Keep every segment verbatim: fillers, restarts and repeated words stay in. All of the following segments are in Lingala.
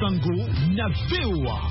Sango na V O A.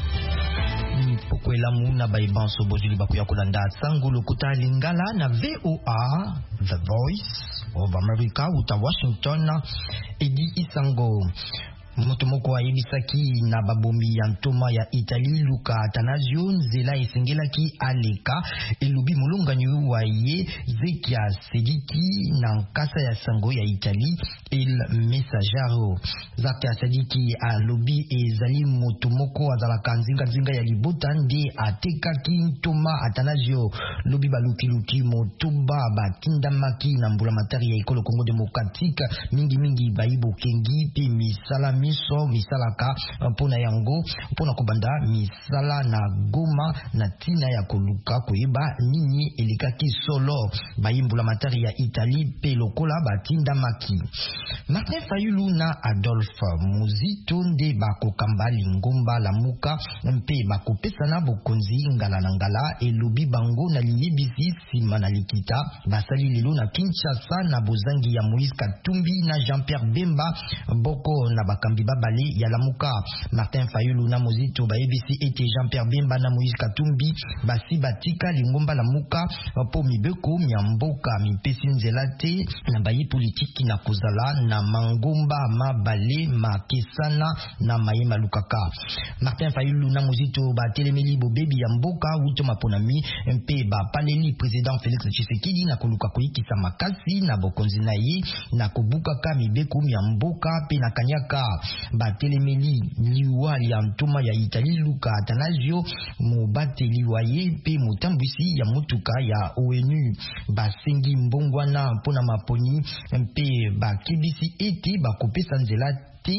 Pokwela muna baibanso bozuli bakuya kolanda Sango lokuta lingala na V O A, The Voice of America, uta Washington, Edi Isango. Motomoko wa Ebisaki na babombi ya ntoma ya Italie Luca Atanasio nzela esengelaki aleka elubi mulunganyi wa ye Zekia Sediki na nkasa ya sango ya Italie El Messaggero. Zekia Sediki alobi ezali motomoko azalaka nzinga nzinga ya libota nde atekaki ntoma Atanasio lobi baluki luki motoba batindamaki na mbula matari ya ekolo Congo Democratique mingi mingi baibo kengi pe misala miso misalaka pona yango pona kubanda misala na Goma na tina ya koluka koyeba nini elikaki solo bayimbula matari ya Italie pe lokola batinda maki. Martin Fayulu na Adolphe Muzito nde bakokamba lingomba la muka mpe bakopesa na bokonzi ngala na ngala elobi bango na liyebisi sima na likita basali lelo na Kinshasa na bozangi ya Moïse Katumbi na Jean-Pierre Bemba boko na bakambi babale ya lamuka. Martin Fayulu na Muzito ba A B C ete Jean-Pierre Bemba na Moïse Katumbi basi batika lingomba lamuka po mibeko myamboka mipesi nzelate na bayi politiki na kozala na mangomba mabale makesana na mayema lukaka. Martin Fayulu na Muzito ba telemeli bobebi ya mboka uto maponami mpe ba paleli president Félix Tshisekedi na koluka koyikisa makasi na bokonzi na ye na kobuka ka mibeko myamboka pe na kanyaka. Batelemeli liwa ya ntoma ya Italie Luca Atanasio mubateli wa ye pe mutambwisi ya mutuka ya O N U basengi mbongwana mpona maponi mpe bakebisi ete bakopesa nzela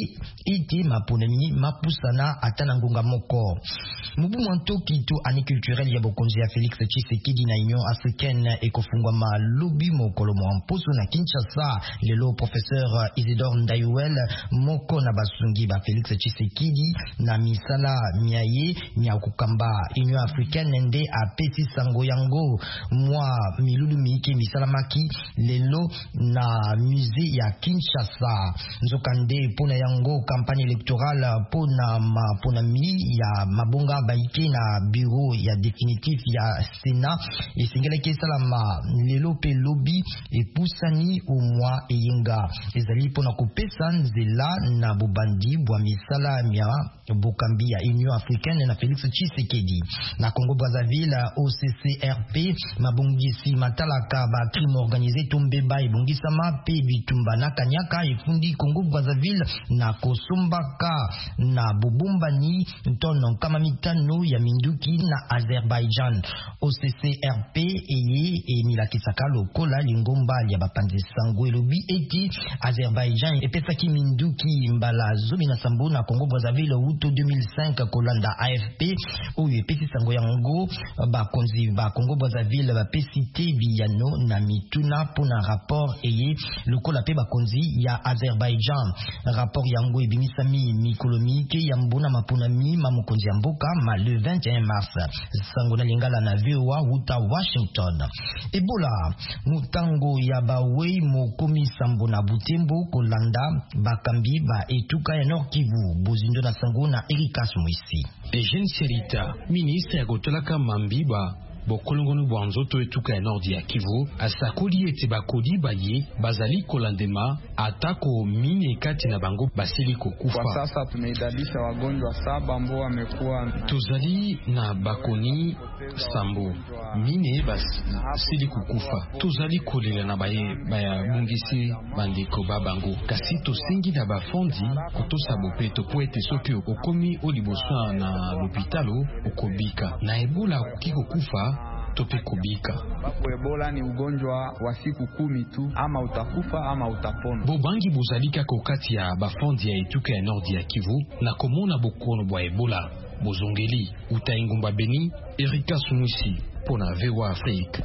ete maponani mapusana atana ngonga moko. Mubu mwantoki to ani culturel ya bokonzi ya Félix Tshisekedi na Union Africaine ekofungwa malobi mokolo mwamposo na Kinshasa lelo professeur Isidore Ndayuel moko na basungi ba Félix Tshisekedi na misala miaye nya kukamba Union Africaine nde apesi sango yango mwa milulu miike misala maki lelo na musée ya Kinshasa nzokande pona yango campagne électorale pona ma pona mi ya mabonga baike na bureau ya définitif ya Sénat esengela kesalama lelo pe lobby epusani au mois eyenga ezali pona kopesa nzela na bobandi bwa misala mia bokambi ya Union Africaine na Félix Tshisekedi na Congo Brazzaville O C C R P mabongisi matalaka ba crime organisé tombeba ebongisama pe bitumba na kanyaka efundi Congo Brazzaville na kosombaka na bobombani ntono kama mitano ya minduki na Azerbaijan. O C C R P eye emilakisaka lokola lingomba ya bapanzi sango elobi eti Azerbaijan epesaki minduki mbala zomi na sambo na Congo Brazzaville uto deux mille cinq kolanda A F P oyo epesi sango yango bakonzi ba Congo Brazzaville bapesi te biyano na mituna pona rapport eye lokola pe bakonzi ya Azerbaijan. Rapport yango ebimisami mikolomike ya mbona maponami mamukonzi ya mboka ma le vingt et un mars. Sango na lingala na V O A uta Washington. Ebola mutango ya bawe mokomi sambo na Butembo kolanda bakambi ba etuka ya Nord Kivu bozindo na sango na Erika Smwisi. Eugène Serita, ministre ya gotolaka mambiba bokolongonu bwanzoto etuka ya Nord ya Kivu asakoli ete bakodi baye bazali kolandema atako mine kati na bango basili kokufa. Kwa sasa tumeidadisha wagonjwa saba ambao wamekuwa tuzali na bakoni sambo mine basili kokufa. Tuzali kolela na baye baya bungisi bandeko babango kasi tosengi na bafondi kotosa bopeto po ete soki okomi olibosa na lopitalo okobika na Ebola kukiko kufa tope kubika. Bapo Ebola ni ugonjwa wa siku kumi tu, ama utakufa ama utapona. Bobangi bozalika kokati ya bafondi ya etuka ya Nord ya Kivu na komona bokono bwa Ebola bozongeli utaingumba Beni. Erika Sumusi pona V O A Afrique.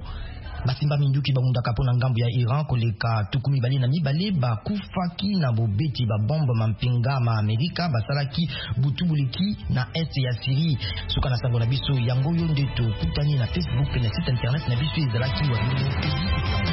Basimba minduki bamunda kapona ngambo ya Iran koleka tukumi bale na mibale bakufaki na bobeti ba bomba mampinga ma Amerika basalaki butubuliki na est ya Syrie. Suka na sango na biso yango yo ndeto kutani na Facebook na site internet na biso ezalaki wa